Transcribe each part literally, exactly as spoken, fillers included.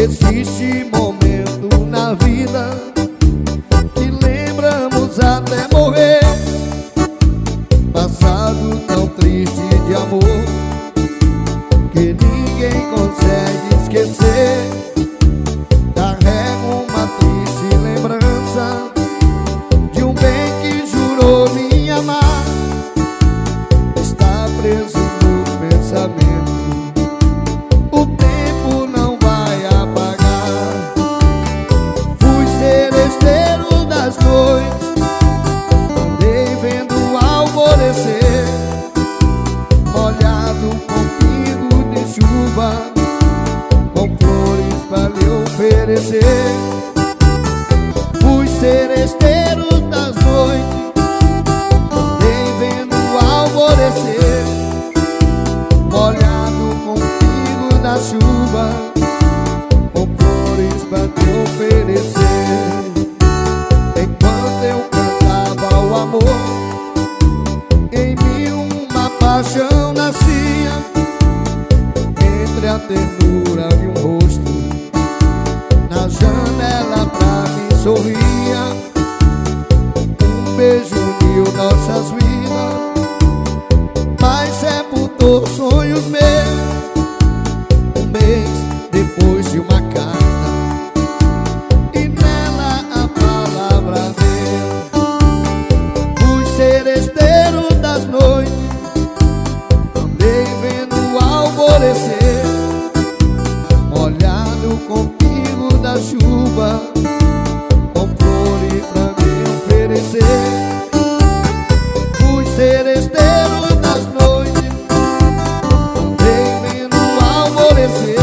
Existe momento na vida que lembramos até morrer, passado tão triste de amor que ninguém consegue esquecer. Carrego uma triste lembrança de um bem que jurou me amar. Está preso no pensamento, o tempo não vai apagar. Fui seresteiro das noites, andei vendo o alvorecer, molhado com pingo de chuva, com flores pra lhe oferecer. Fui seresteiro das noites, andei vendo o alvorecer, molhado com pingo da chuva, com flores pra te oferecer. Enquanto eu cantava o amor, em mim uma paixão nascia. Entre a ternura de um rosto, na janela pra mim sorria. Um beijo uniu nossas vidas, mas sepultou sonhos meus. Um mês depois de uma carta, e nela a palavra dele. Fui seresteiro das noites, andei vendo o alvorecer, molhado com pingo da chuva, com flores pra me oferecer. Fui seresteiro das noites, andei vendo o alvorecer,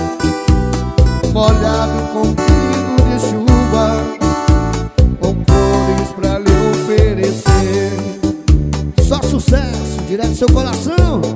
molhado com pingo de chuva, com flores pra lhe oferecer. Só sucesso, direto do seu coração.